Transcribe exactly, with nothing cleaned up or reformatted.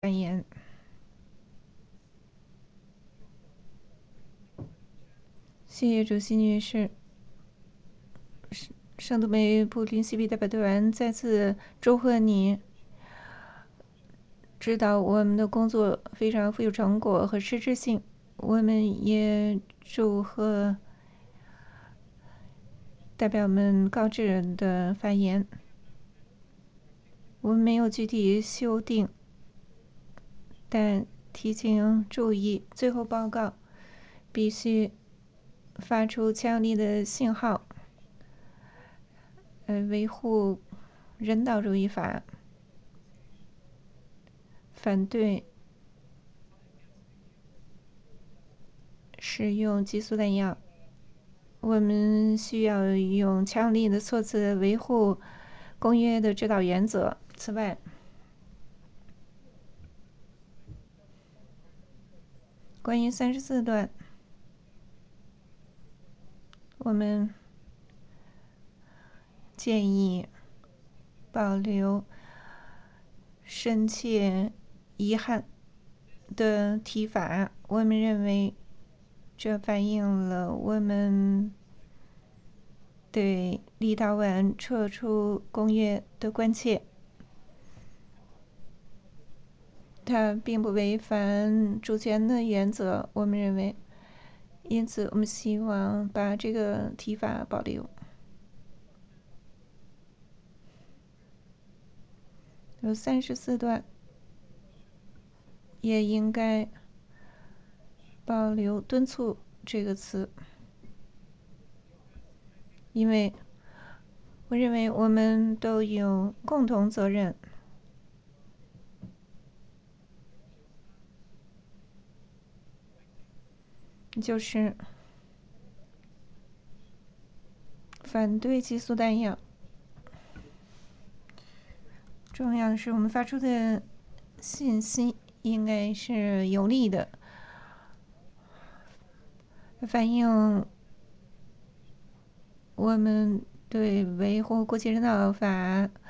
发言。谢谢主席女士。圣多美普林西比代表团再次祝贺你，知道我们的工作非常富有成果和实质性。我们也祝贺代表们高智人的发言。我们没有具体修订，但提醒注意，最后报告必须发出强力的信号，呃，维护人道主义法，反对使用激素弹药。我们需要用强力的措辞维护公约的指导原则。此外，关于三十四段，我们建议保留深切遗憾的提法。我们认为这反映了我们对立陶宛撤出公约的关切，它并不违反主权的原则。我们认为，因此我们希望把这个提法保留。有三十四段也应该保留敦促这个词，因为我认为我们都有共同责任，就是反对激素弹药。重要的是，我们发出的信息应该是有力的，反映我们对维护国际人道法